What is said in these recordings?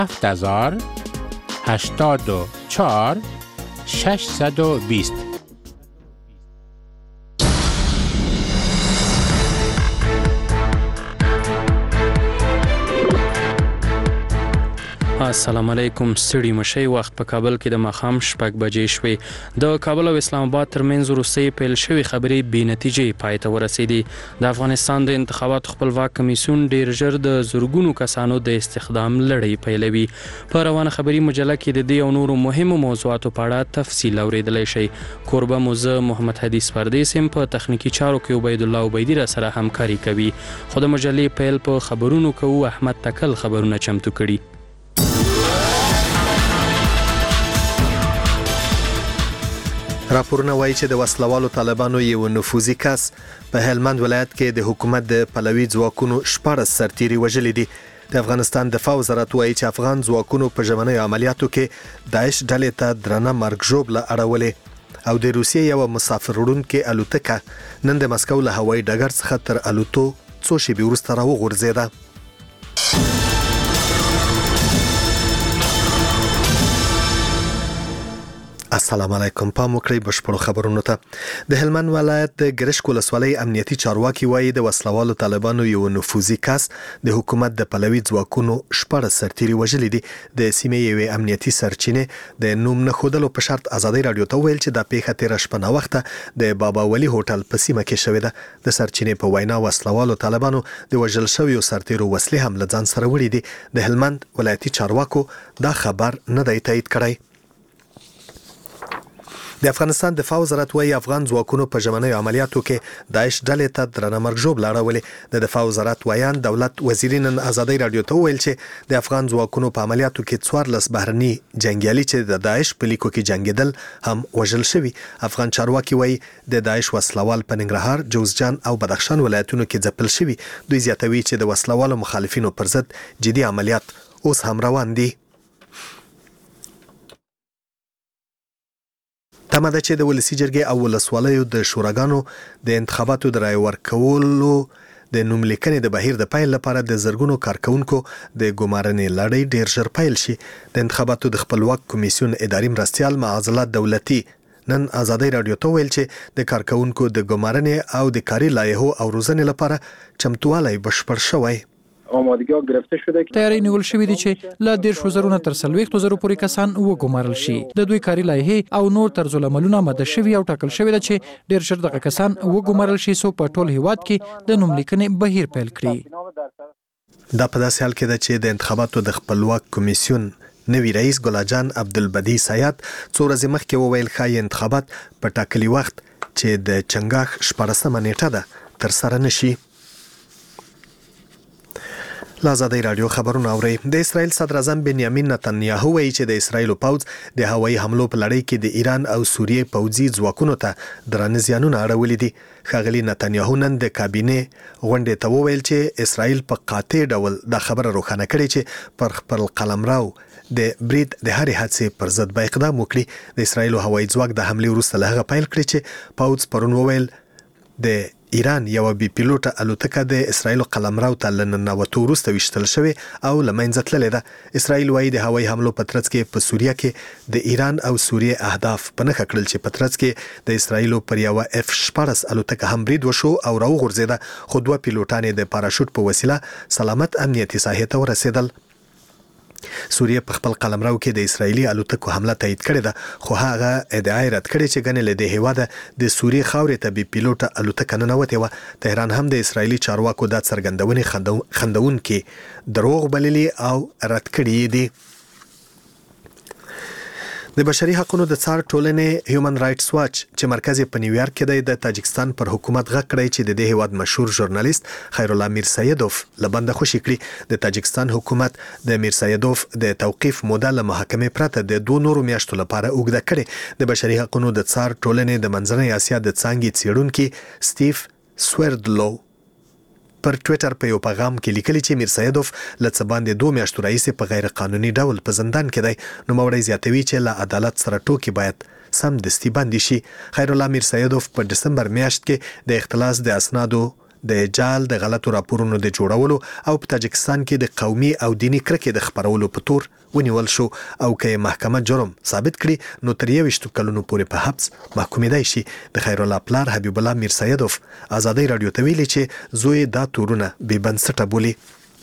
7084 620. السلام علیکم. ستړي مشئ. وخت په کابل کې د ماښام 6 بجې شوې. د کابل او اسلام آباد ترمنځ وروستۍ پیل شوې خبرې بې نتیجې پای ته ورسېدې. د افغانستان د انتخاباتو خپلواک کمیسیون ډېر ژر د زرګونو کسانو د استخدام لړۍ پیلوي. په روانه خبري مجله کې د دې او نورو مهمو موضوعاتو په اړه تفصیل اورېدلی شئ. کوربه مو زه محمد حدیث پردیس یم. په تخنیکي چارو کې عبید الله عبیدي را سره همکاري کوي. خو د مجلې پیل په خبرونو کوو. احمد تکل خبرونه چمتو کړي. راپورونه وایي چې د وسلوالو طالبانو یو نفوذي کس په هلمند ولایت کې د حکومت د پلوي ځواکونو 14 سرتیري وژلي دي. د افغانستان دفاع وزارت وایي چې افغان ځواکونو په ژمنیو عملیاتو کې داعش ډلې ته درنه مرګ ژوبله اړولې او د روسیې یو مسافر وړونکې الوتکه نن د مسکو له هوایي ډګر څخه تر الوتو څو شېبې وروسته راوغورځېده. السلام علیکم. پام وکړئ بشپړو خبرونو ته. د هلمند ولایت د ګرشک ولسوالۍ امنیتي چارواکي وایي د وسلوالو طالبانو یو نفوذي کس د حکومت د پلوي ځواکونو 14 سرتیري وژلي دي. د سیمې یوې امنیتي سرچینې د نوم نه ښودلو په شرط ازادي رادیو ته ویل چې دا پیښه تیره شپه ناوخته د بابا ولی هوټل په سیمه کې شوې ده. د سرچینې په وینا وسلوالو طالبانو د وژل شویو سرتیرو وسلې هم له ځان سره وړي دي. د هلمند ولایتي چارواکو دا خبر نه دی تایید کړی. د افغانستان دفاع وزارت وایي افغان ځواکونو په ژمنیو عملیاتو کې داعش ډلې ته درنه مرګ ژوبله اړولې. د دفاع وزارت ویان دولت وزیر نن ازادي رادیو ته ویل چې د افغان ځواکونو په عملیاتو کې 14 بهرني جنگیالي چې د داعش په لیکو کې جنگیدل هم وژل شوي. افغان چارواکي وایي د داعش وسلوال په ننګرهار، جوزجان او بدخشان ولایتونو کې ځپل شوي. دوی زیاتوي چې د وسلوالو مخالفینو پر ضد جدي عملیات اوس هم روان دي. تمه ده چې د ولسي جرګې او ولسوالیو د شوراګانو د انتخاباتو د رای ورکولو د نوملیکنې د بهیر د پیل لپاره د زرګونو کارکونکو د ګمارنې لړۍ ډیر ژر پیل شي. د انتخاباتو د خپلواک کمیسیون اداري مرستیال معاذالله دولتي نن ازادي رادیو ته ویل چې د کارکونکو د ګمارنې او د کاري لایحو او روزنې لپاره چمتووالی بشپړ شوی. آمادگی ها گرفته شده که تیاری نیول شوی دی چې لا 10000 تر 40000 پورې کسان وګمارل شي. د دوی کاري لایحې او نور طرز العملونه آماده شوي او ټاکل شوی دی چې ډیر ژر دغه کسان وګمارل شي څو په ټول هیواد کې د نوملیکنې بهیر پیل کړي. دا په داسې حال کې ده چې د انتخاباتو د خپلواک کمیسیون نوی رئیس ګلاجان عبدالبدی سیاد څو ورځې مخکې وویل ښایي انتخابات په ټاکلي وخت چې د چنګاښ 14مه نیټه ده تر سره نشي. لازادي رادیو خبرونه اوري. د اسرائیل صدر اعظم بنیامین نتنیاهو وایي چې د اسرائیل پوځ د هوایي حملو په لړۍ کې د ایران او سوریې پوځي ځواکونو ته درانه زیانونه اړولي دي. ښاغلي نتنیاهو نن د کابینې غونډې ته وویل چې اسرائیل په قاطع ډول دا خبره روښانه کړې چې پر خپل قلمرو د برید د هرې حادثې پر ضد به اقدام وکړي. د اسرائیل هوایي ځواک د حملې وروسته له هغه پیل کړی چې پوځ پرون وویل د ایران یو بي پیلوټه الوتکه د اسرائیل قلمرو ته لننوتو وروسته ویشتل شوې او له منځه تللې ده. اسرائیل وایي د هوایي حملو په ترڅ کې په سوریه کې د ایران او سوریې اهداف په نښه کړل چې په ترڅ کې د اسرائیل پر یو F-14 الوتکه هم برید وشو او راوغورځېده، خو 2 پیلوټان د پاراشوټ په وسیله سلامت امنیتي ساحې ته ورسېدل. سوریه په خپل قلمرو کې د اسرایلی الوتکو حمله تایید کړې ده، خو هغه ادعا رد کړې چې ګنې له دې هیواده د سوریې خاورې ته بي پیلوټه الوتکه ننوتې وه. تهران هم د اسرایلی چارواکو دا څرګندونې خندونکې دروغ بللي او رد کړي دي. د بشري حقوقو د څار ټولنې هیومن رائټس واچ چې مرکز په نیویارک کې دی د تاجکستان پر حکومت غږ کړی چې د دې هیواد مشهور ژورنالیست خیرالله میرسیدوف له بنده خوشي کړي. د تاجکستان حکومت د میرسیدوف د توقیف موده له محاکمې پرته د 2 نورو میاشتو لپاره اوږده کړې. د بشري حقوقو د څار ټولنې د منځنۍ اسیا د څانګې څېړونکي سټیف سویردلو پر ټویټر په یو پیغام کې لیکلي چې میرسیدوف له څه باندې 2 میاشتو راهیسې په غیر قانوني ډول په زندان کې دی. نوموړی زیاتوي چې له عدالت سره ټوکې باید سمدستي بندي شي. خیرالله میرسیدوف په دسمبر میاشت کې د اختلاس د اسنادو د جال د غلطو راپورونو د جوړولو او په تاجکستان کې د قومي او دینی کرکې د خپرولو په تور ونیول شو او که محکمه جرم ثابت کړي نو تر 21 کلونو پورې په حبس محکومېدای شي. د خیر الله پلار حبیب الله میر سیدوف آزادۍ رادیو ته ویلي چې زوی دا تورونه بې بنسټه بولي.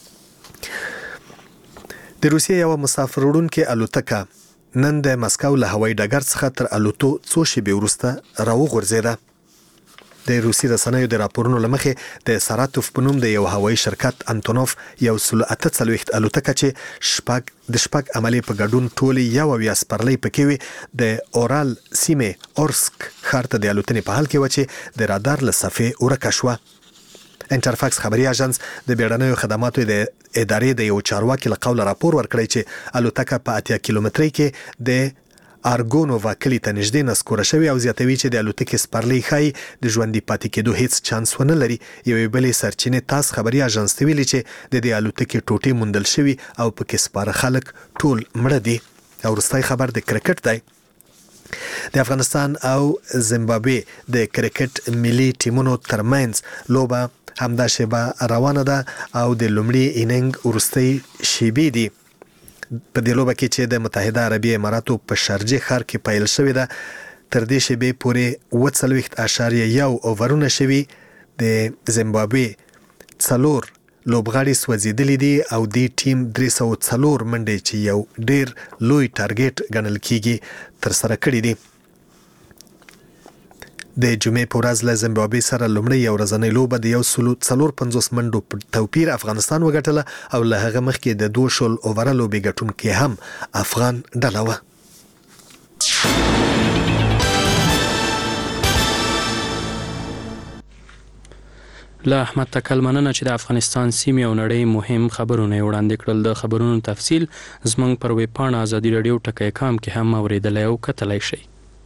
د روسیې یو مسافر وړونکې الوتکه نن د مسکو له هوایي ډګر څخه تر الوتو څو شېبې وروسته راوغورځېده. د روسي رسنیو د راپورونو له مخې د ساراتوف په نوم د یو هوایي شرکت انتونوف 148 الوتکه چې د شپږ عملي په ګډون ټولې 11 سپرلۍ پکې وي د اورال سیمې اورسک ښار ته د الوتنې په حال کې و چې د رادار له صفحې ورکه شوه. انټرفاکس خبري اژانس د بیړنیو خدماتو د ادارې د یو چارواکي له قوله راپور ورکړی چې الوتکه په 80 کیلومترۍ کې د آرګونووا کلي ته نږدې نسکوره شوې او زیاتوي چې د الوتکې سپرلۍ ښایي د ژوندي پاتې کېدو هیڅ چانس ونه لري. یوې بلې سرچینې تاس خبري اژانس ته ویلي چې د دې الوتکې ټوټې موندل شوي او پکې سپاره خلک ټول مړه دي. او وروستی خبر د کرکټ دی. د افغانستان او زیمبابوې د کرکټ ملي ټیمونو ترمنځ لوبه همدا شیبه روانه ده او د لومړي ایننګ وروستۍ شیبې دي. په دې لوبه کې چې د متحده عربي اماراتو په شارجه ښار کې پیل شوې ده تر دې شیبې پورې 40.1 اوورونه شوي. د زیمبابوې 4 لوبغاړي سوځېدلي دي او د ټیم 304 منډې چې یو ډیر لوی ټارګټ ګڼل کیږي تر سره کړي دي. د جمعې په ورځ له زیمبابوې سره لومړی یو ورځنۍ لوبه د 154 منډو په توپیر افغانستان وګټله او له هغه مخکې د 2 اووره لوبې ګټونکې هم افغان ډله وه. له احمد تکل مننه چې د افغانستان سیمې او نړۍ مهم خبرونه وړاندې کړل. د خبرونو تفصیل زموږ پر ویب پاڼه ازادي رادیو ټکی کام کې هم اوریدلی او کتلی شئ.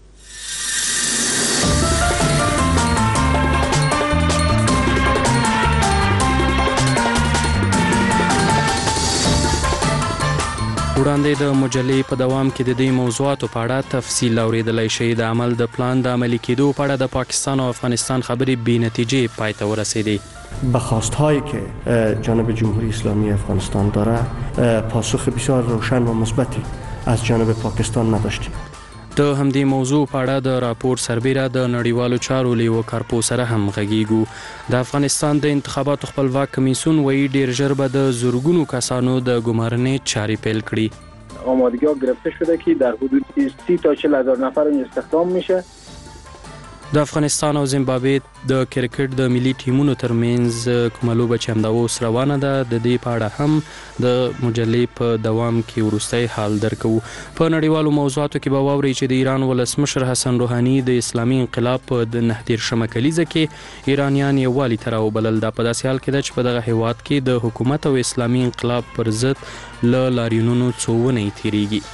وړاندې د مجلې په دوام کې د دې موضوعاتو په اړه تفصیل اوریدلی شئ. د عمل د پلان د عملی کېدو په اړه د پاکستان او افغانستان خبرې بې نتیجې پای ته ورسیدې. به خواست‌هایی که جانب جمهوری اسلامی افغانستان داره پاسخ بسیار روشن و مثبتی از جانب پاکستان نداشتیم. د همدې موضوع په اړه د راپور سربیره د نړیوالو چارو لیو کارپو سره هم غږیږو. د افغانستان د انتخاباتو خپلواک کمیسیون وایي ډیر ژر به د زرګونو کسانو د ګمارنې چارې پیل کړي. آمادگی‌ها گرفته شده که در حدود 30 تا 40 هزار نفر استخدام میشه. د افغانستان او زیمبابوې د کرکټ د ملي ټیمونو ترمنځ کومه لوبه چې همدا اوس روانه ده د دې په اړه هم د مجلې په دوام کې وروستی حال درکو. په نړیوالو موضوعاتو کې به واورئ چې د ایران ولسمشر حسن روحاني د اسلامي انقلاب په 19 کلیزه کې ایرانیان یووالي ته راوبلل. دا په داسې حال کې ده چې په دغه هیواد کې د حکومت او اسلامي انقلاب پر ضد له لاریونونو څو ونې تیریږي.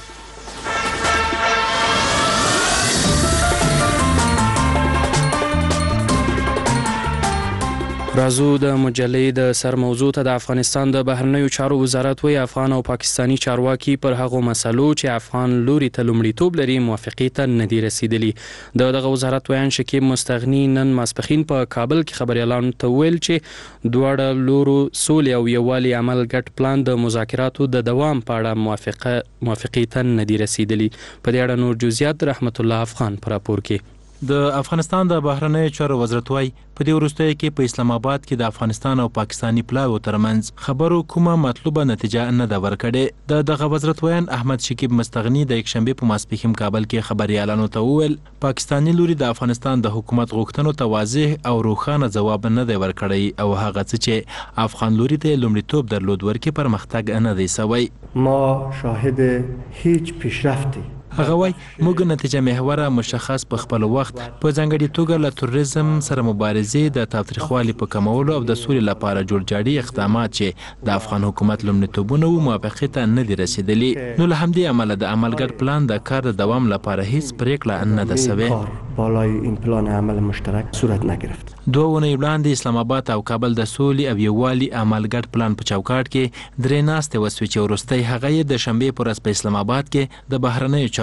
رازو د مجلې د سر موضوع ته د افغانستان د بهرنیو چارو وزارت وایي افغان او پاکستانی چارواکي پر هغو مسلو چې افغان لوري ته لومړیتوب لري موافقې ته نه دي رسیدلي. دغه وزارت ویان شکیب مستغني نن ماسپښین په کابل کې خبریالانو ته ویل چې دواړه لورو سولې او یووالي عمل ګډ پلان د مذاکراتو د دوام په اړه موافقې ته نه دي رسیدلي. په دې اړه نور جزئیات رحمت الله افغان پر راپور کې. د افغانستان د بهرنیو چارو وزارت وايي په دې وروستیو کې په اسلام آباد کې د افغانستان او پاکستانی پلاویو ترمنځ خبرو کومه مطلوبه نتیجه نه ده ورکړې. دغه وزارت ویان احمد شکیب مستغني د یکشنبه په ماسپښین کابل کې خبريالانو ته وویل پاکستانی لوري د افغانستان د حکومت غوښتنو ته واضح او روښانه ځواب نه دی ورکړی او هغه څه چې افغان لوري ته لومړیتوب درلود ورکې پرمختګ نه دی سوی. ما شاهد هیچ پیشرفتی هغه وای موږ نتیجه محوره مشخص په خپل وخت په ځانګړي توګه له تروریزم سره مبارزې د تاوتریخوالي په کمولو او د سولې لپاره جوړجاړي اقدامات چې د افغان حکومت لومړیتوبونه وو موافقې ته نه دي رسیدلي. نو له همدې امله د عملګر پلان د کار د دوام لپاره هیڅ پریکړه نه ده سوې. بالای این پلان عمل مشترک صورت نگرفت. 2 اونۍ وړاندې اسلام آباد او کابل د سولې او یووالي عملګر پلان په چوکاټ کې درې ناستې وسوې چې وروستی هغه د شنبې پر ورځ په اسلام آباد کې د بهرنیو چارو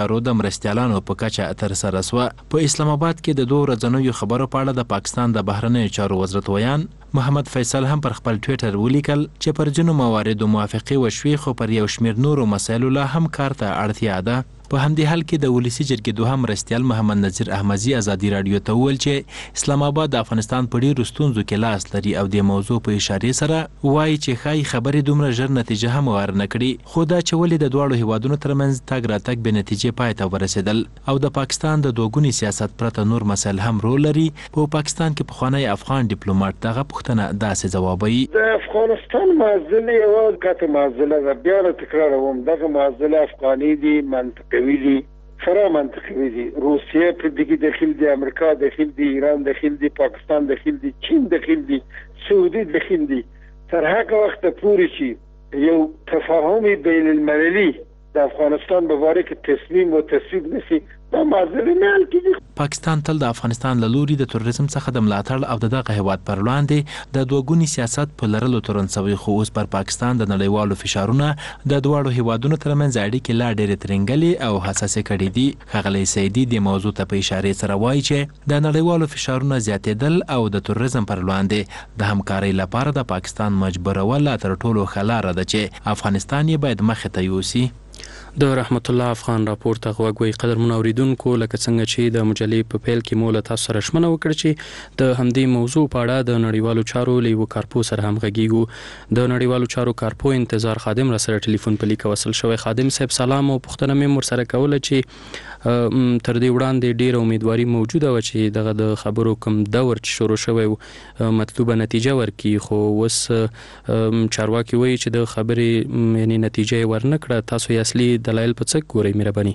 چارو د مرستیالانو په کچه ترسره شوه. په اسلام آباد کې د 2 ورځنیو خبرو په اړه د پاکستان د بهرنیو چارو وزارت ویان محمد فیصل هم پر خپل ټویټر ولیکل چې پر ځینو مواردو موافقې وشوې، خو پر یو شمېر نورو مسایلو لا هم کار ته اړتیا ده. په همدې حال کې د ولسی جرګې دوهم مرستیال محمد نذیر احمدي ازادي رادیو ته وویل چې اسلام آباد د افغانستان په ډیرو ستونزو کې لاس لري او د موضوع په اشارې سره وایي چې ښایي خبرې دومره ژر نتیجه هم ورنه کړي، خو دا چې ولې د دواړو هیوادونو ترمنځ تګ راتګ بې نتیجې پای ته ورسېدل او د پاکستان د دوګوني سیاست پرته نور مسایل هم رول لري. په پاکستان کې پخوانی افغان ډیپلوماټ دغه پوښتنه داسې ځوابوي: د افغانستان معضله یو کته معضله ده، بیا تکراروم، دغه معضله افغاني دي، منطقوي دي، فرا منطقي دي. روسیه په دې داخل دي، امریکا داخل دي، ایران داخل دي، پاکستان داخل دي، چین داخل دي، سعودي داخل دي. تر هغه وخت پورې چې یو تفاهم بین المللي د افغانستان په اړه کې تصمیم او تصویب نشي، دا معضله نه حل کیږي. پاکستان تل د افغانستان له لوري د تروریزم څخه د ملاتړ او دغه هیواد پر وړاندې د دوګوني سیاست په لرلو تورنڅوي، خو اوس پر پاکستان د نړیوالو فشارونه د دواړو هیوادونو ترمنځ اړیکې لا ډېرې ترنګلې او حساسې کړې دي. ښاغلی سیدي د موضوع ته په اشارې سره وایي چې د نړیوالو فشارونه زیاتېدل او د تروریزم پر وړاندې د همکارۍ لپاره د پاکستان مجبورول تر ټولو ښه لاره ده چې افغانستان یې باید مخې ته یوسي. د رحمت الله افغان راپور ته غوږ وی. قدرمن اوریدونکو، لکه څنګه چې د مجلې په پیل کې مو له تاسو سره ژمنه وکړه چې د همدې موضوع په اړه د نړیوالو چارو له یو کارپو سره هم غږیږو. د نړیوالو چارو کارپو انتظار خادم را سره ټلیفون په لیک وصل شوی. خادم صاحب سلام، او پوښتنه مې ورسره کوله چې تر دې وړاندې ډیره امیدواري موجوده و چې دغه د خبرو کوم دور چې شروع شوی مطلوبه نتیجه ورکړي، خو اوس چارواکي وایي چې د خبرې یعنی نتیجه ورنکړه. تاسو یې اصلي دلایل په څه ګورئ مهرباني؟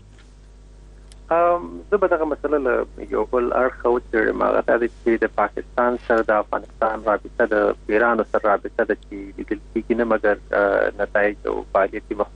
زه به دغه مسله له یو بل اړخه وڅېړم، هغه دا دی چې د پاکستان سره د افغانستان رابطه د پیرانو سره رابطه ده چې لیدل کېږي نه مګر نتایج او فعالیت مخ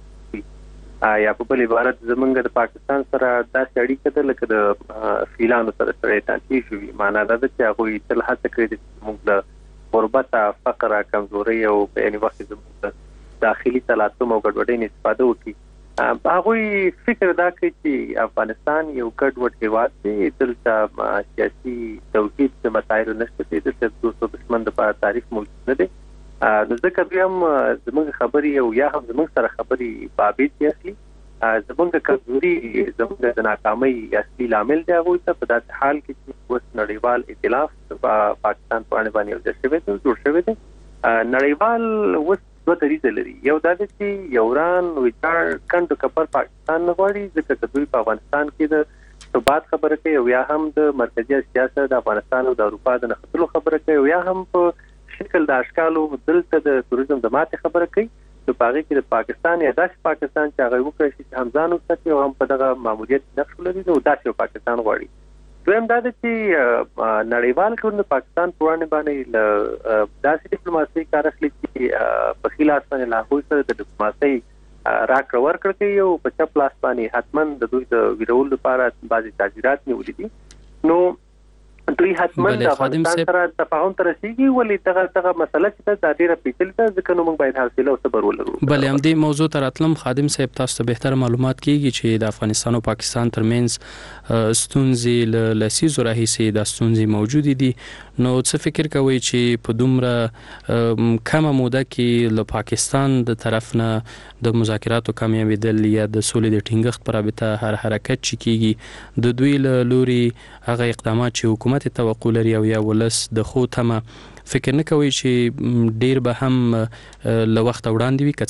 یا په بل عبارت زمونږ د پاکستان سره داسې اړیکه ده لکه د فیلانو سره سره تانتي شوي. معنا دا ده چې هغوی تل هڅه کړې ده چې موږ له غربت، فقر، کمزورۍ او په یعنې وخت زموږ د داخلي تلاطم او ګډوډۍ نه استفاده وکړي. هغوی فکر دا کوي چې افغانستان یو ګډوډ هیواد دی، دلته سیاسي توحید د مسایلو نشته دی، دلته دوست او دشمن دپاره تعریف موجود نه دی. نو ځکه دوی هم زموږ خبرې او یا هم زموږ سره خبرې بابیت اصلي زموږ کمزوري، زموږ د ناکامۍ اصلي لامل دی. هغوی ته په داسې حال کې چې اوس نړیوال ائتلاف په پاکستان په اړه باندې یو ځای شوی دی، جوړ شوی دی. نړیوال اوس 2 دریځه لري. یو دا دی چې یوران ویجاړ کندو کپر پاکستان نه غواړي، ځکه چې دوی په افغانستان کې د ثبات خبره کوي، او یا هم د مرکزي سیاست د افغانستان او د اروپا د نښتلو خبره کوي، او یا هم په شکل د اشکالو دلته د توریزم د ماتې خبره کوي. نو په هغې کې د پاکستان یا داسې پاکستان چې هغه وکړی شي چې هم ځان وساتي او هم په دغه ماموریت نقش ولري، نو داسې یو پاکستان غواړي. دویم دا ده چې نړیوال کړنو د پاکستان په وړاندې باندې له داسې ډیپلوماسۍ کار اخلي چې په ښي لاس باندې له هغوی سره د ډیپلوماسۍ راکړه ورکړه کوي، او په چپ لاس باندې حتما د دوی د ویرولو لپاره بعضې تاجرات نیولي دي. نو دوی حتما د افغانستان سره تفاهم ته رسیږي، ولې دغه مسله چې دا ډېره پیچلې ده، ځکه نو موږ باید حوصله او صبر ولرو. بلې همدې موضوع ته راتلم. خادم صاحب، تاسو ته بهتر معلومات کیږي چې د افغانستان او پاکستان ترمنځ ستونزې له لسیزو راهیسې دا ستونزې موجودې دي. نو څه فکر کوئ چې په دومره کمه موده کې له پاکستان د طرف نه د مذاکراتو کامیابېدل یا د سولې د ټینګښت پر رابطه هر حرکت چې کیږي، د دوی له لوري هغه اقدامات چې حکومت توقع لري او یا ولس د خو تمه، فکر نه کوي چې ډیر به هم له وخت وړاندې وي که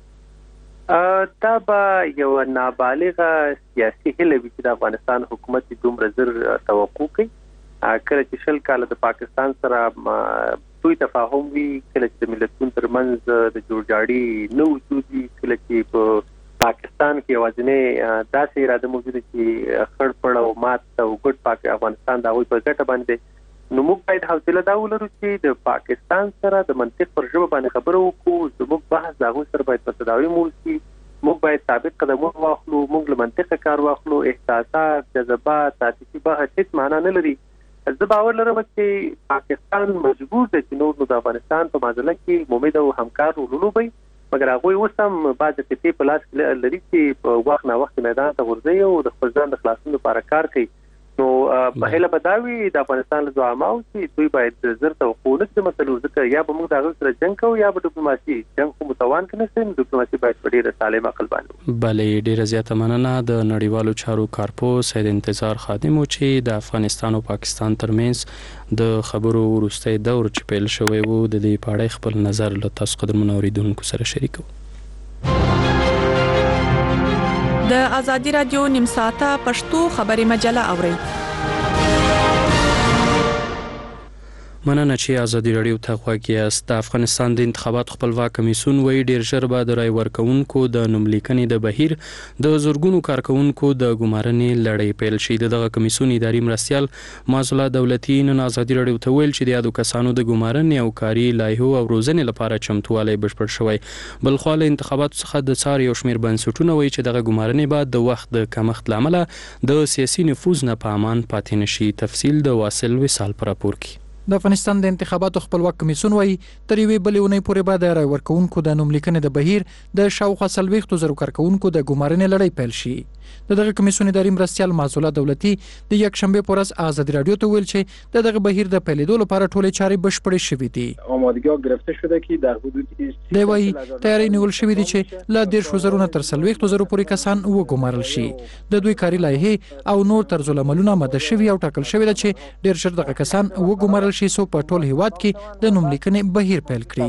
څنګه؟ دا به یو نابالغه سیاسي هیله وي چې د افغانستان حکومت دومره زر توقع کوي. کله چې 20 کاله د پاکستان سره دوی تفاهم وي، کله چې د ملتونو ترمنځ د جوړجاړي نه وجود وي، کله چې په پاکستان کې یوازینۍ داسې اراده موجوده چې خړ پړ او مات او ګډ پاک افغانستان د هغوی په ګټه باندې، نو موږ باید حوصله دا ولرو چې د پاکستان سره د منطق پر ژبه باندې خبره وکړو. زموږ بحث د هغوی سره باید په تداوم وشي، موږ باید ثابت قدمونه واخلو، موږ له منطقه کار واخلو. احساسات، جذبات، عاطفي بحث هیڅ معنا نه لري. زه باور لرم چې پاکستان مجبور دی چې نور نو د افغانستان په معامله کې مؤمن او همکار ولولوي، مګر هغه اوس هم بعض ټکي په لاس کې لري چې په وخت نه وخت میدان ته ورځي او د خپل ځان د خلاصون لپاره کار کوي. نو په هله بداوی د افغانستان له زعماو چې دوی باید زر توقع نه د مسلو ځکه یا به موږ د هغه سره جنگ کوو یا به ډیپلوماسي جنگ خو متوان کنه سم ډیپلوماسي باید په ډیره سالم عقل باندې. بلې ډیره زیاته مننه د نړیوالو چارو کارپو سید انتظار خادم چې د افغانستان او پاکستان ترمنځ د خبرو وروستي دور چې پیل شوی وو د دې په اړه خپل نظر له تاسو قدرمنو اوریدونکو سره شریکو. د ازادي رادیو نیم ساعته پښتو خبري مجله اورئ. مننه چې ازادي رادیو ته غوږ یاست. د افغانستان د انتخابات خپلواک کمیسیون وایي ډیر ژر به د رای ورکونکو د نوملیکنې د بهیر د زورګونو کارکونکو د ګمارنې لړۍ پیل شي. دغه کمیسیون اداري مرستیال معزوله دولتي نن ازادي رادیو ته ویل چې د یادو کسانو د ګمارنې او کاري لایحو او روزنې لپاره چمتووالی بشپړ شوی. بلخو له انتخاباتو څخه د څار یو شمېر بنسټونه وایي چې دغه ګمارنې بعد د وخت د کمښت لامل د سیاسي نفوذ نه په امان پاتې نشي. تفصیل د واصل وصال پر راپور کې. د افغانستان د انتخاباتو خپلواک کمیسیون وایي تر یوې بلې اونۍ پورې به د رای ورکوونکو د نوملیکنې د بهیر د شاوخوا 40,000 کارکونکو د ګمارنې لړۍ پیل شي. دغه کمیسیون اداري مرستیال معزوله دولتي د یکشنبه په ورځ ازادي رادیو ته ویل چې دغه بهیر د پیلېدو لپاره ټولې چارې بشپړې شوې دي. آمادگی‌ها گرفته شده که در حدود دی وایي تیاری نیول شوې دي چې له 10,000 تر 40,000 پورې کسان وګمارل شي. د دوی کاري لایحې او نور طرزالعملونه ماده شوي او ټاکل شوی ده چې ډیر ژر دغه کسان وګمارل شي سو په ټول هیواد کې د نوملیکنې بهیر پیل کړي.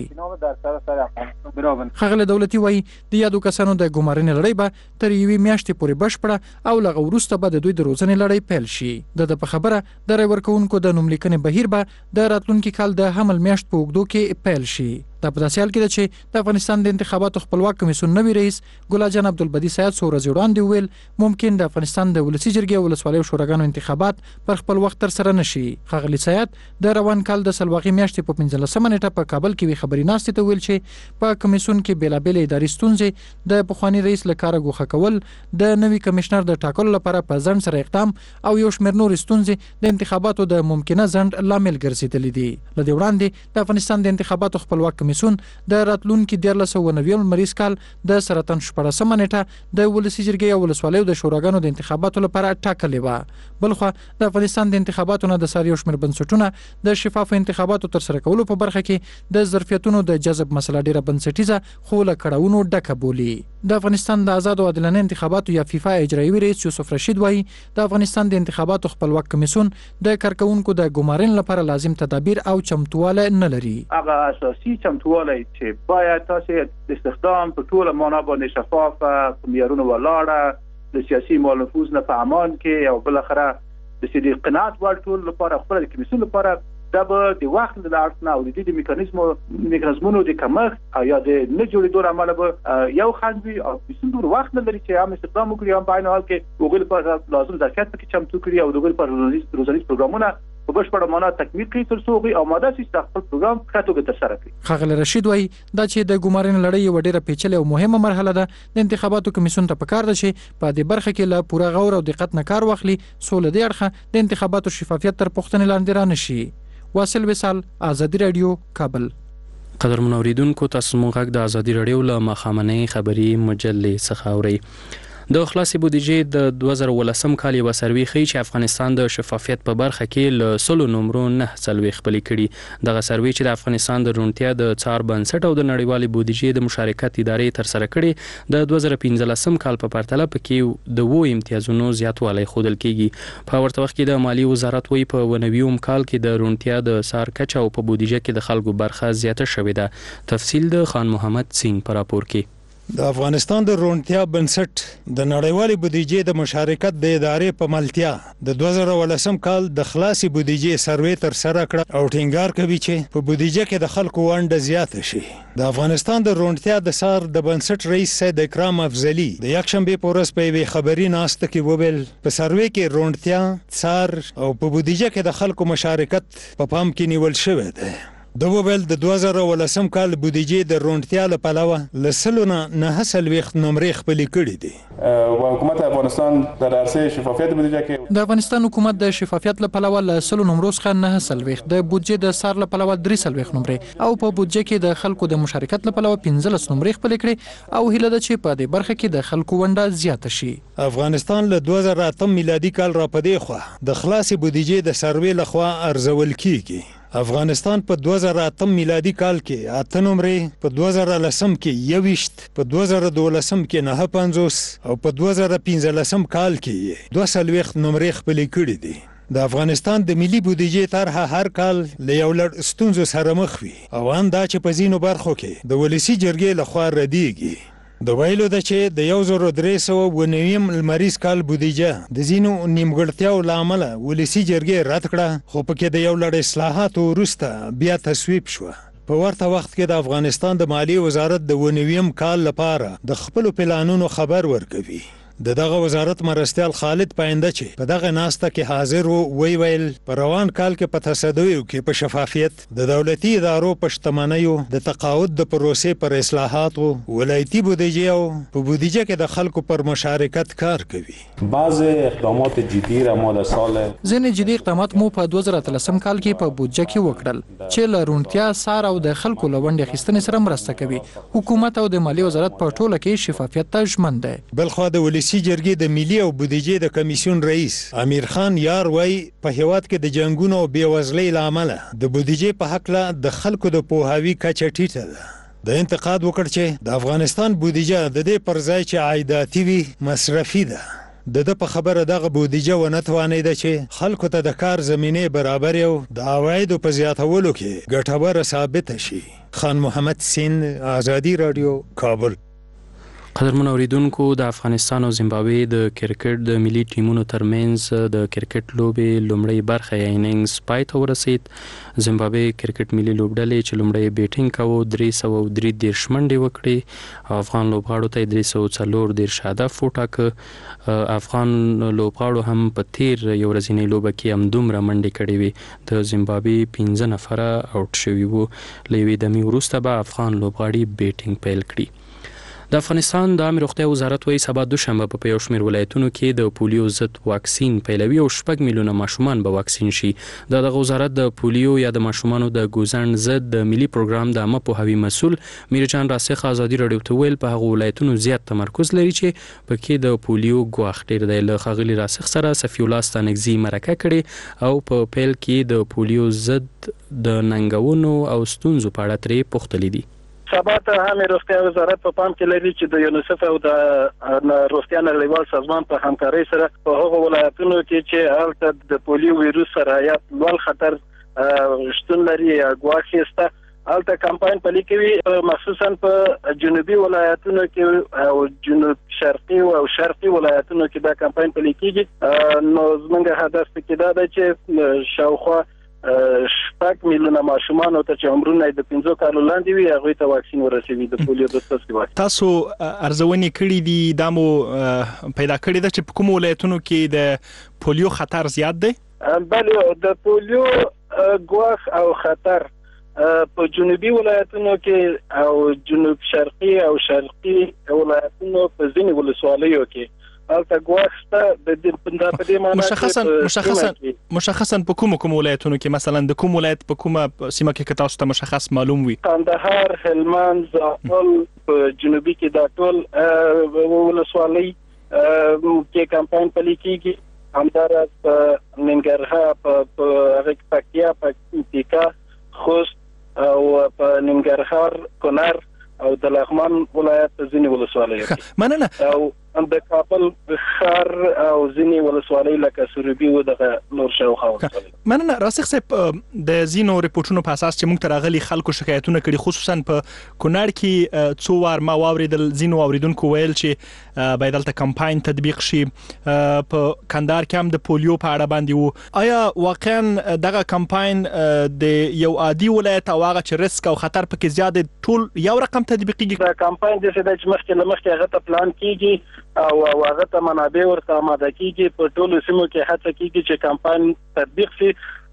ښاغلی دولتي وایي د یادو کسانو د ګمارنې لړۍ به تر یوې میاشتې پورې بشپړه او لغه وروسته به د دوی د روزنې لړۍ پیل شي. د په خبره د رای ورکوونکو د نوملیکنې بهیر به د راتلونکي کال د حمل میاشت په اوږدو کې پیل شي. دا په داسې حال کې ده چې د افغانستان د انتخاباتو خپلواک کمیسیون نوي رئیس ګلا جان عبدالبدی سید څو ورځې وړاندې ویل ممکن د افغانستان د ولسي جرګې او ولسوالیو شوراګانو انتخابات پر خپل وخت تر سره نشي. ښاغلي سید د روان کال د سلواغي میاشتې په 15 نیټه په کابل کې وی خبري ناستې ته ویل چې په کمیسیون کې بیلابل اداري ستونزې د پخوانی رئیس له کاره ګوښه کول د نوي کمشنر د ټاکلو لپاره په ځنډ سره اقدام او یو شمېر نور ستونزې د انتخاباتو د ممکنه ځنډ لامل ګرځېدلې دي. له دې وړاندې د افغانستان د انتخاباتو خپلواک کمیسیون د راتلونکي 1990 مریض کال د سرطان 14 نیټه د ولسي جرګې او ولسوالیو د شوراګانو د انتخاباتو لپاره ټاکلې و. بلخو د افغانستان د انتخاباتو نه د ساریو شمېر بنسټونه د شفاف انتخاباتو تر سره کولو په برخه کې د ظرفیتونو د جذب مسله ډیره بنسټیزه خو له کړهونو ډکه بولي. د افغانستان د آزاد او عادلانه انتخاباتو یا فیفا اجرایوي رئیس یوسف رشید وایي د افغانستان د انتخاباتو خپلواک کمیسیون د کارکونکو د ګمارنې لپاره لازم تدابیر او چمتواله نه لري. هغه اساسي چمتواله چې باید تاسو استخدام په ټوله معنا باندې شفاف په معیارونو ولاړه د سیاسي مال نفوذ نه په امان کې او بل اخره د سړي قناعت ور ټول لپاره خپل کمیسیون لپاره د وخت د اړتیا او د دې میکانیزمونو د کمښت او یا د نه جوړېدو عمل به یو خنډ او بسندور وخت نه لري چې هم استخدام وکړي هم په عین حال کې وګړي په لازم ظرفیت کې چمتو کړي او د وګړي په روزنیز پروګرامونه په بشپړه معنا تکمیل کړي تر څو هغوی آماده شي چې خپل پروګرام په ښه توګه ترسره کړي. ښاغلی رشید وایي دا چې د ګمارنې لړۍ یوه ډېره پیچلې او مهمه مرحله ده. د انتخاباتو کمیسیون ته پکار ده چې په دې برخه کې له پوره غور او دقت نه کار واخلي څو له دې اړخه د انتخاباتو شفافیت تر پوښتنې لاندې رانشي. واصل وصال، ازادي رادیو، کابل. قدرمنو اوریدونکو تاسو مونږ غږ د ازادي رادیو له ماښامنۍ خبري مجلې څخه اورئ. د خلاصې بودیجې د 2018 کال یو سروې ښیي چې افغانستان د شفافیت په برخه کې له 100 نمرو 9 خپلې کړي. دغه سروې چې د افغانستان د روڼتیا د څار بنسټ او د نړیوالې بودیجې د مشارکت ادارې تر سره کړي د 2015 کال په پرتله پکې د 2 امتیازونو زیاتوالی ښودل کیږي. په ورته وخت کې د مالی وزارت وایي په 90 کال کې د روڼتیا د څار کچه او په بودیجه کې د خلکو برخه زیاته شوې ده. تفصیل د خان محمد سین پر راپور کې. د افغانستان د روڼتیا بنسټ د نړیوالې بودیجې د مشارکت د ادارې په ملتیا د 2018 کال د خلاصې بودیجې سروې تر سره کړ او ټینګار کوي چې په بودیجه کې د خلکو ونډه زیاته شي. د افغانستان د روڼتیا د سار د بنسټ رئیس سید اکرام افضلی د یکشنبه په ورځ په یوې خبري ناسته کې وویل په سروې کې روڼتیا، سار او په بودیجه کې د خلکو مشارکت په پام کې نیول شوی دی. د وویل د 2018 کال بودیجې د روڼتیا له پلوه له 9.9 نمرې خپلې کړې دي. حکومت افغانستان در عرصه شفافیت بودیجه کې د افغانستان حکومت د شفافیت له پلوه له 100 نمرو څخه 9 د بودیجې د سار له پلوه 3 نمرې او په بودیجه کې د خلکو د مشارکت له پلوه 15 نمرې خپلې کړې او هیله ده چې په دې برخه کې د خلکو ونډه زیاته شي. افغانستان له 2008 میلادي کال را پدې خو د خلاص بودیجې د سروې لخوا ارزول کیږي. افغانستان په 2008 میلادي کال کې 8 نمرې، په 2010 کې 21، په 2012 کې 9.50 او په 2015 کال کې 22 نمرې خپلې کړې دي. د افغانستان د ملي بودیجې طرحه هر کال له یو لړ ستونزو سره مخ وي او دا چې په ځینو برخو کې د ولسی جرګې لخوا ردیږي. د ویلو ده چې د 1390 لمریز کال بودیجه د ځینو نیمګړتیاو له امله ولسی جرګې رد کړه، خو پکې د یو لړ اصلاحاتو وروسته بیا تصویب شوه. په ورته وخت کې د افغانستان د مالیې وزارت د 90 کال لپاره د خپل پلانونو خبر ورکوي. دغه وزارت مرستیال خالد پاینده چې په دغه ناسته کې حاضر وو ویل په روان کال کې په تصدیو کې په شفافیت د دولتي ادارو په شتمنیو د تقاعد د پروسې پر اصلاحاتو ولایتي بودیجه او په بودیجه کې د خلکو پر مشارکت کار کوي. بعض اقدامات جدي را مو د سال ځینې جدي اقدامات مو په 2013 کال کې په بودیجه کې وکړل چې له روڼتیا سار او د خلکو له ونډې اخیستنې سره مرسته کوي. حکومت او د مالیې وزارت په ټوله کې شفافیت ته ژمن دی. بلخو د ولسی جرګې د ملي او بودیجې د کمیسیون رئیس امیر خان یار وای په هیواد کې د جنگونو او بیوزلۍ له امله د بودیجې په حق له د خلکو د پوهاوي کچه ټیټه ده. د انتقاد وکړ چې د افغانستان بودیجه د دې پر ځای چې عایداتي وي مصرفي ده. د په خبره دغه بودیجه ونه توانیده چې خلکو ته د کار زمینه برابر او د عوایدو په زیاتولو کې ګټوره ثابت شي. خان محمد سین، آزادی رادیو، کابل. قدرمن اوریدونکو، د افغانستان او زیمبابوې د کرکټ د ملي ټیمونو ترمنځ د کرکټ لوبې لومړی برخه یا اننګز پای ته ورسید. زیمبابوې کرکټ ملي لوبډلې چې لومړی بیټینګ کاوه 333 منډې وکړې. افغان لوبغاړو ته 340 هدف وټاکه. افغان لوبغاړو هم په تیر یو ورځنۍ لوبه کې همدومره منډې کړې وې. د زیمبابوې 15 نفره آوټ شوي وو. له یوې دمې وروسته به افغان لوبغاړي بیټینګ پیل کړي. د افغانستان د عامه روغتیا وزارت وايي سبا دوشنبه په یو شمېر ولایتونو کې د پولیو ضد واکسین پیلوي او 6 میلیونه ماشومان به واکسین شي. دغه وزارت د پولیو یا د ماشومانو د ګوزڼ ضد د ملي پروګرام د عامه پوهاوي مسؤل میرجان راسخ آزادي رادیو ته ویل په هغه ولایتونو زیات تمرکز لري چې پکې د پولیو ګواښ ډېر دی. له ښاغلي راسخ سره صفي الله ستانکزي مرکه کړې او په پیل کې د پولیو ضد د ننګونو او ستونزو په اړه ترې پوښتلي دي. سبا ته هم روغتیا وزارت په پام کې لري چې د یونیسف او د روغتیا نړیوال سازمان په همکارۍ سره په هغو ولایتونو کې چې هلته د پولیو ویروس سره یا لوړ خطر شتون لري یا ګواښ شته هلته کمپاین پلي کوي، مخصوصا په جنوبي ولایتونو کې او جنوب شرقي او شرقي ولایتونو کې دا کمپاین پلي کیږي. نو زموږ هدف کې دا دی چې شاوخوا 6 میلیونه ماشومان او ته چې عمرونه د 15 کالو لاندې وي هغه ته واکسین ورسوي د پولیو د څاڅکي واکسین. تاسو ارزونې کړې دي دمو پیدا کړې ده چې په کوم ولایتونو کې د پولیو خطر زیات دی؟ بله، د پولیو ګواښ او خطر په جنوبي ولایتونو کې او جنوب شرقي او شرقي ولایتونو په ځینې ولسوالیو کې البته ګواښ د په دې معنی مشخصا په کوم ولایتونو کې مثلا د کوم ولایت په کومه سیمه کې تاسو ته مشخص معلوم وي؟ کندهار، هلمند، زابل، په جنوبي کې دا ټول ولسوالۍ کې کمپاین پلي کیږي. همدارس په ننګرهار، په هغه پکتیا، پکتیکا، خوست او په ننګرهار، کونړ او د لغمان ولایت ځینې ولسوالۍ کې مننه او د کابل ښار او ځینې ولسوالۍ لکه سروبي و دغه نور شاوخوا ولسوالۍ. مننه راسخ صاحب، د ځینو ریپورتونو په اساس چې موږ ته راغلي خلکو شکایتونه کړي، خصوصا په کونړ کې څو وار ما واوریدل ځینو اوریدونکو ویل چې باید دلته کمپاین تطبیق شي. په کندهار کې هم د پولیو په اړه باندې وو. آیا واقعا دغه کمپاین د یو عادي ولایت او هغه چې ریسک او خطر پکې زیات ټول یو رقم تطبیقیږي؟ دا کمپاین د څه د مخکې هغه ته پلان کیږي او هغه ته منابع ورته آماده کیږي. په ټولو سیمو کې هڅه کیږي چې کمپاین تطبیق شي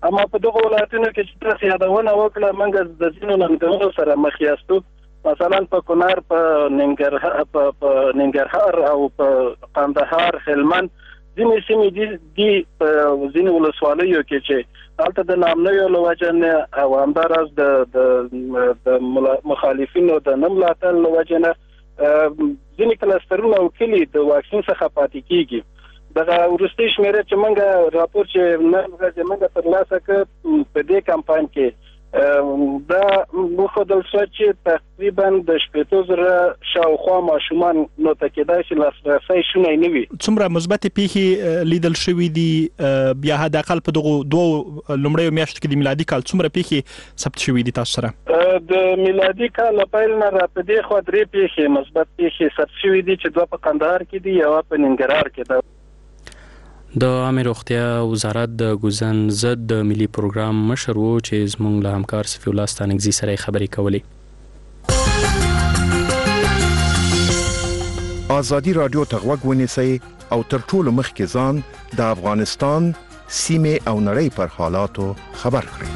اما په دغه ولایتونو کې چې تاسو یادونه وکړه موږ د ځینو ننګونو سره مخ یاستو مثلا په کونړ په ننګرهار او په قندهار هلمند ځینې سیمې دي په ځینو ولسوالیو کې چې هلته د نامنیو له وجې نه او همداراز د مخالفینو د نه ملاتړ له وجې نه ځینې کلسترونه او کلي د واکسین څخه پاتې کیږي. دغه وروستي شمیره چې موږ راپور چې نن ورځ موږ ترلاسه کړ په دې کمپاین کې دا وښودل شو چې تقریبا د 80,000 شاوخوا ماشومان نو ته کېدای شي لاسرسی شونی نه وي. څومره مثبت پیښې لیدل شوې دي بیا حداقل په دغه دوه لومړیو میاشتو کې د میلادي کال څومره پیښې ثبت شوې دي تاسو سره؟ د میلادي کال په پیل نه را پدې خو 3 پیښې مثبت پیښې ثبت شوې دي چې دوه په قندهار کې دي او په ننګرهار کې ده. د عامه روغتیا وزارت د ګوزن ضد د ملي پروګرام مشر وو چې زموږ له همکار صفي الله ستانکزي سره خبرې کولې. آزادي رادیو ته غوږ ونیسئ او تر ټولو مخکې ځان د افغانستان سیمې او نړۍ پر حالاتو خبر کړئ.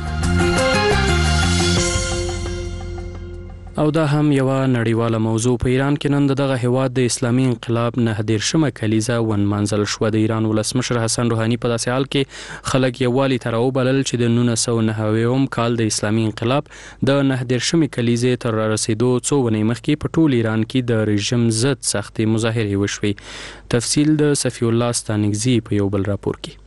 او دا هم یو نړیواله موضوع. په ایران کې نن دغه هیواد د اسلامي انقلاب 19 کلیزه ونمانځل شو. د ایران ولسمشر حسن روحاني په داسې حال کې خلک یووالي ته راوبلل چې د 1990 کال د اسلامي انقلاب د 19 کلیزې تر رسیدو څو ونې مخکې په ټول ایران کې د رژیم ضد سختې مظاهرې وشوې. تفصیل د صفي الله ستانکزي په یو بل راپور کې.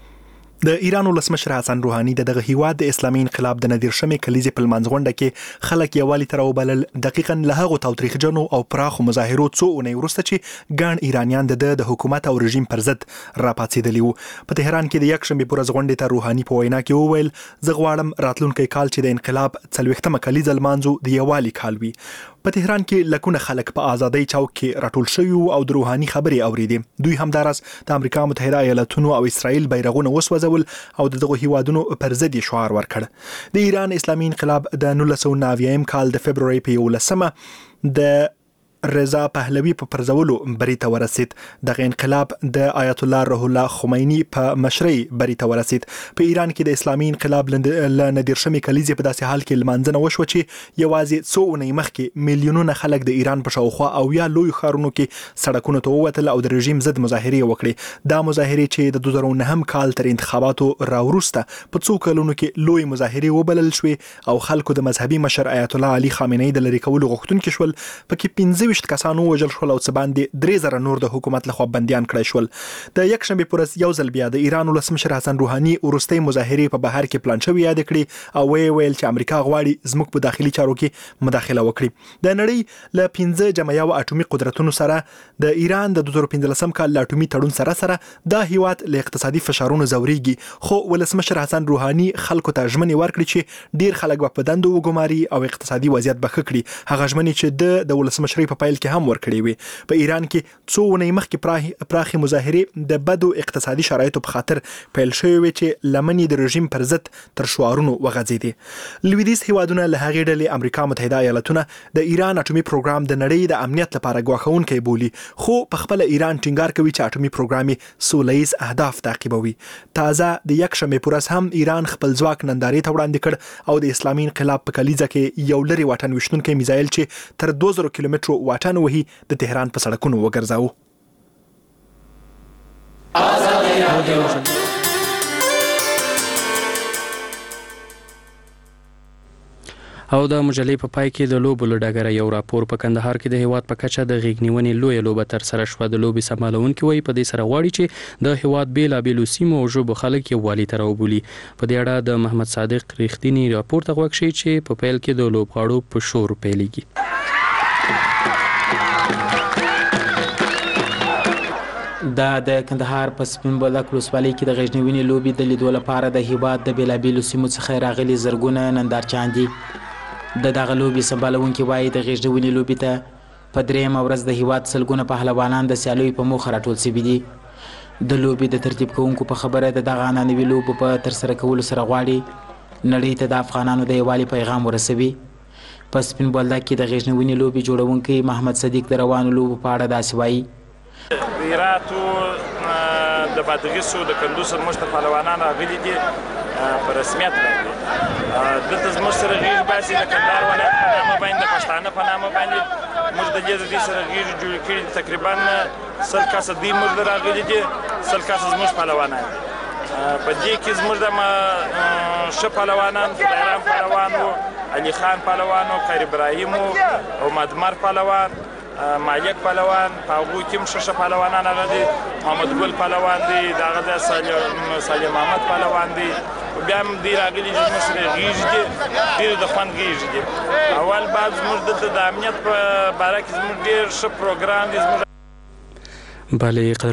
د ایران ولسمشر حسن روحاني دغه هیواد د اسلامي انقلاب د 19 کلیزې په لمانځغونډه کې خلک یووالي ته راوبلل. دقیقاً له هغو تاوتریخجنو او پراخو مظاهرو څو اونۍ وروسته چې ګڼ ایرانیان د حکومت او رژیم پر ضد راپاڅېدلي وو. په تهران کې د یکشنبې په ورځ غونډې ته روحاني په وینا کې وویل زه غواړم راتلونکی کال چې د انقلاب 40مه کلیزه لمانځو د یووالي کال وي. په تهران کې لکونه خلک په آزادۍ چوک کې راټول شوي او د روحاني خبرې اوریدې. دوی همداراز د امریکا متحده ایالاتونو او اسرائیل بیرغونه وسوځول او دغه هیوادونو پر ضد شعار ورکړ. د ایران اسلامي انقلاب د 1990 کال د فبرवरी په 11 د رضا پهلوي په پرځولو بری ته ورسید. دغه انقلاب د آیت الله روح الله خمینی په مشرۍ بری ته ورسید. په ایران کې د اسلامي انقلاب ل 19 کلیزې په داسې حال کې لمانځنه وشو چې یوازې څو اونۍ مخکې میلیونونه خلک د ایران په شاوخوا او یا لوی ښارونو کې سړکونو ته ووتل او د رژیم ضد مظاهرې وکړې. دا مظاهرې چې د 2009 کال تر انتخاباتو راوروسته په څو کلونو کې لوی مظاهرې وبلل شوې او خلکو د مذهبي مشر آیت الله علي خامنه‌ای د لری کولو غوښتونکي شول. پکې 15 کسانو وژل شول او څه باندې 3000 نور د حکومت لخوا بنديان کړای شول. د یکشنبې پر ورځ یو ځل بیا د ایران ولسمشر حسن روحاني ورستۍ مظاهرې په بهر کې پلان شوې یاد کړې او ویل چې امریکا غواړي زموږ په داخلي چارو کې مداخله وکړي. د نړۍ له 15 جمعیو اټومي قدرتونو سره د ایران د 2015 کال اټومي تړون سره دا هیواد له اقتصادي فشارونو زوريږي. خو ولسمشر حسن روحاني خلکو ته ژمنې ورکړي چې ډیر خلک په دندو وګماري او اقتصادي وضعیت به ښه کړي. هغه ژمنې چې د ولسمشرۍ په پیل کې هم ورکړي وي. په ایران کې څو ونې مخکې پراخي مظاهرې د بدو اقتصادي شرایطو په خاطر پیل شوې وي چې لمنې د رژیم پر ضد تر شعارونو وغځېدې. لویدیځ هیوادونه له هغې ډلې امریکا متحده ایالاتونه د ایران اټومي پروګرام د نړۍ د امنیت لپاره ګواښونکی بولي. خو په خپل ایران ټینګار کوي چې اټومي پروګرام یې سولهییز اهداف تعقیبوي. تازه د یکشنبې پر ورځ هم ایران خپل ځواک نندارې ته وړاندې کړ او د اسلامي انقلاب په کلیزه کې یو لري واټن وشتونکی میزایل چې تر 2000 کیلومترو واټن وهي د تهران په سړکونو وګرځاو. او د مجلې په پای کې د لوبو له ډګره یو راپور په کندهار کې د هیواد په کچه د غېږنیونې لویه لوبه تر سره شوه. د لوبې سمبالونکي وایي په دې سره غواړي چې د هیواد بېلابېلو سیمو او ژبو خلک یووالي ته راوبولي. په دې اړه د محمد صادق ریښتیني راپور ته غوږ شئ چې په پیل کې د لوبغاړو په شور پیلېږي. د کندهار په سپین بولدک ولسوالۍ کې د غېږنیونې لوبې د لیدو لپاره د هیواد د بېلابېلو سیمو څخه راغلي زرګونه نندارچیان دي. د دغه لوبې سمبالونکي وایي د غېږنیونې لوبې ته په درېیمه ورځ د هیواد سلګونه پهلوانان د سیالیو په موخه راټول شوي دي. د لوبې د ترتیب کوونکو په خبره د دغه عنعنوي لوبو په ترسره کولو سره غواړي نړۍ ته د افغانانو د یووالي پیغام ورسوي. په سپین بولدک کې د غېږنیونې لوبې جوړونکی محمد صدیق د روانو لوبو په اړه داسې وایي. د هراتو د بادغیسو د کندوز موږ ته پهلوانان راغلي دي په رسمیت باندې دلته زموږ سره غېږ باسي د کندهار ولایت په نامه باندې د پښتانه په نامه باندې موږ د دې سره غېږې جوړې کړي دي. تقریبا 100 کسه دوی موږ ته راغلي دي، 100 کسه زموږ پهلوانان دي. په دې کې زموږ د ښه پهلوانان خدایرام پهلوان و، علي خان پهلوان و، خیر ابراهیم و، امدمر پهلوان، مالک پهلوان، په هغوی کې هم ښه پهلوانان هغه دي. محمد ګل پهلوان دی، د هغه ځای صالح محمد پهلوان دی. بیا هم دوی راغلي دي زموږ سره غېږې دي، ډېرې د خوند غېږې دي. اول بعد زموږ دلته د امنیت په باره کې زموږ ډېر ښه پروګرام دی. بله